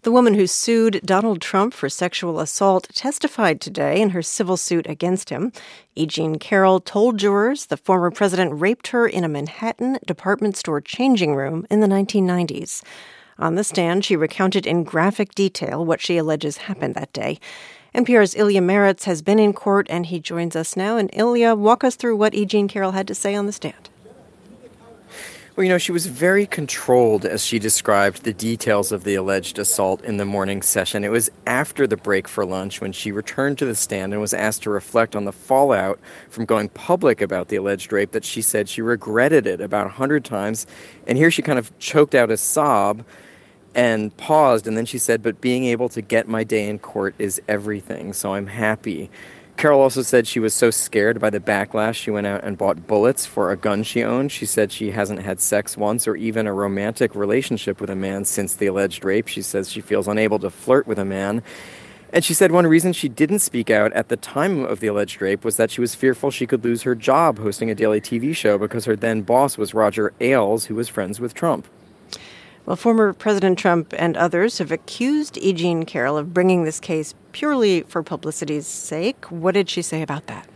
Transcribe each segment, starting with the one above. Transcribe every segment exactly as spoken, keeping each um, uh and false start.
The woman who sued Donald Trump for sexual assault testified today in her civil suit against him. E. Jean Carroll told jurors the former president raped her in a Manhattan department store changing room in the nineteen nineties. On the stand, she recounted in graphic detail what she alleges happened that day. N P R's Ilya Meritz has been in court, and he joins us now. And Ilya, walk us through what E. Jean Carroll had to say on the stand. Well, you know, she was very controlled as she described the details of the alleged assault in the morning session. It was after the break for lunch when she returned to the stand and was asked to reflect on the fallout from going public about the alleged rape that she said she regretted it about a hundred times. And here she kind of choked out a sob and paused, and then she said, but being able to get my day in court is everything, so I'm happy. Carroll also said she was so scared by the backlash, she went out and bought bullets for a gun she owned. She said she hasn't had sex once or even a romantic relationship with a man since the alleged rape. She says she feels unable to flirt with a man. And she said one reason she didn't speak out at the time of the alleged rape was that she was fearful she could lose her job hosting a daily T V show because her then boss was Roger Ailes, who was friends with Trump. Well, former President Trump and others have accused E. Jean Carroll of bringing this case purely for publicity's sake. What did she say about that?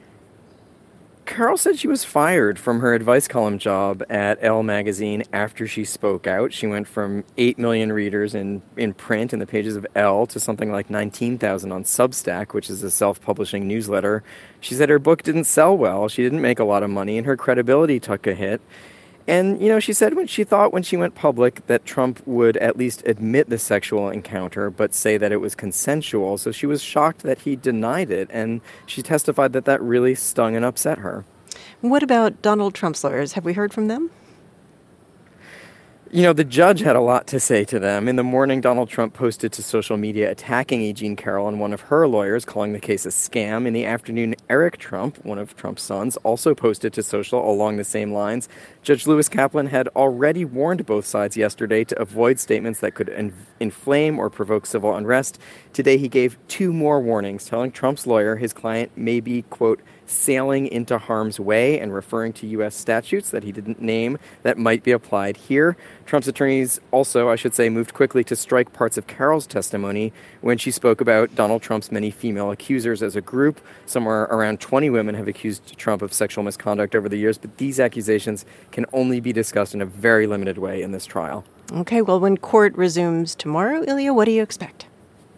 Carroll said she was fired from her advice column job at Elle magazine after she spoke out. She went from eight million readers in, in print in the pages of Elle to something like nineteen thousand on Substack, which is a self-publishing newsletter. She said her book didn't sell well, she didn't make a lot of money, and her credibility took a hit. And, you know, she said when she thought when she went public that Trump would at least admit the sexual encounter, but say that it was consensual. So she was shocked that he denied it, and she testified that that really stung and upset her. What about Donald Trump's lawyers? Have we heard from them? You know, the judge had a lot to say to them. In the morning, Donald Trump posted to social media attacking E. Jean Carroll and one of her lawyers, calling the case a scam. In the afternoon, Eric Trump, one of Trump's sons, also posted to social along the same lines. Judge Lewis Kaplan had already warned both sides yesterday to avoid statements that could in- inflame or provoke civil unrest. Today, he gave two more warnings, telling Trump's lawyer his client may be, quote, sailing into harm's way, and referring to U S statutes that he didn't name that might be applied here. Trump's attorneys also, I should say, moved quickly to strike parts of Carroll's testimony when she spoke about Donald Trump's many female accusers as a group. Somewhere around twenty women have accused Trump of sexual misconduct over the years, but these accusations can only be discussed in a very limited way in this trial. Okay, well, when court resumes tomorrow, Ilya, what do you expect?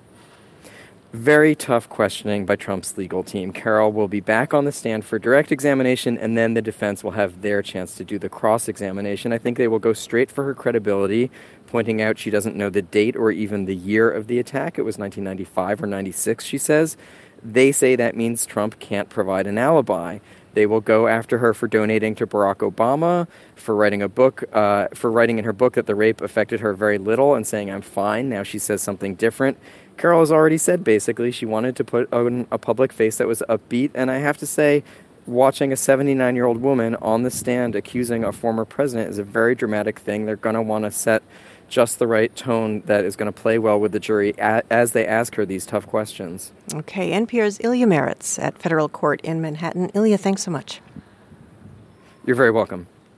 Very tough questioning by Trump's legal team. Carroll will be back on the stand for direct examination, and then the defense will have their chance to do the cross-examination. I think they will go straight for her credibility, pointing out she doesn't know the date or even the year of the attack. It was nineteen ninety-five or ninety-six, she says. They say that means Trump can't provide an alibi. They will go after her for donating to Barack Obama, for writing a book, uh, for writing in her book that the rape affected her very little and saying, I'm fine. Now she says something different. Carroll has already said, basically, she wanted to put on a public face that was upbeat. And I have to say, watching a seventy-nine-year-old woman on the stand accusing a former president is a very dramatic thing. They're going to want to set just the right tone that is going to play well with the jury as they ask her these tough questions. Okay, N P R's Ilya Meritz at Federal Court in Manhattan. Ilya, thanks so much. You're very welcome.